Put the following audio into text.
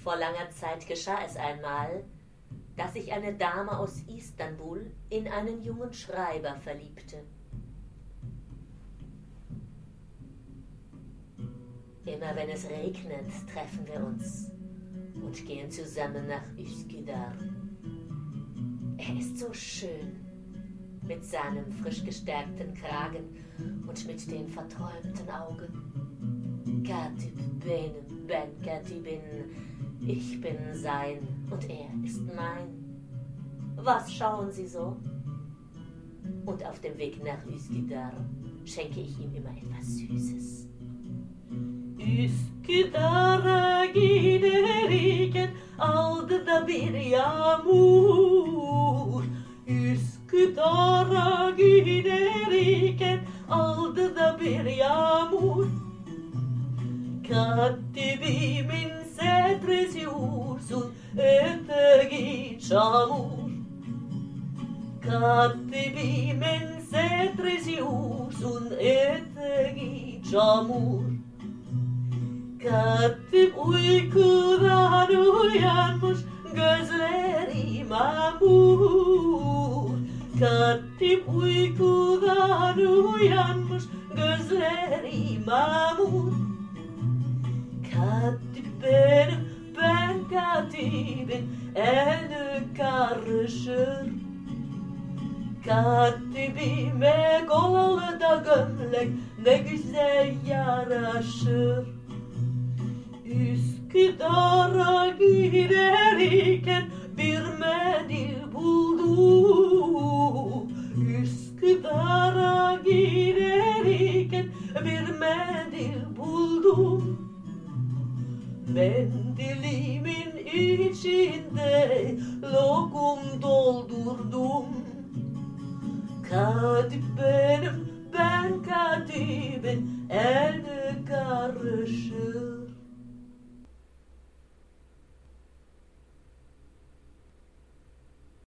Vor langer Zeit geschah es einmal, dass sich eine Dame aus Istanbul in einen jungen Schreiber verliebte. Immer wenn es regnet, treffen wir uns und gehen zusammen nach Üsküdar. Er ist so schön, mit seinem frisch gestärkten Kragen und mit den verträumten Augen. Katip benim, ben Katibin, ich bin sein und er ist mein. Was schauen Sie so? Und auf dem Weg nach Üsküdar schenke ich ihm immer etwas Süßes. Üsküdar'a giderken aldı da bir yağmur. Üsküdar'a giderken aldı da bir yağmur. Katibimin setresi ursun eteği çamur. Katibimin setresi ursun eteği çamur. Katip uykudan uyanmış, gözleri mamur. Katip uykudan uyanmış, gözleri mamur. Katip benim, ben katibin, eli karışır. Katibime kolalı da gömlek ne güzel yaraşır. Üsküdar'a giderken bir mendil buldum. Üsküdar'a giderken bir mendil buldum. Mendilimin içinde lokum doldurdum. Katip benim, ben katibin, el karışır.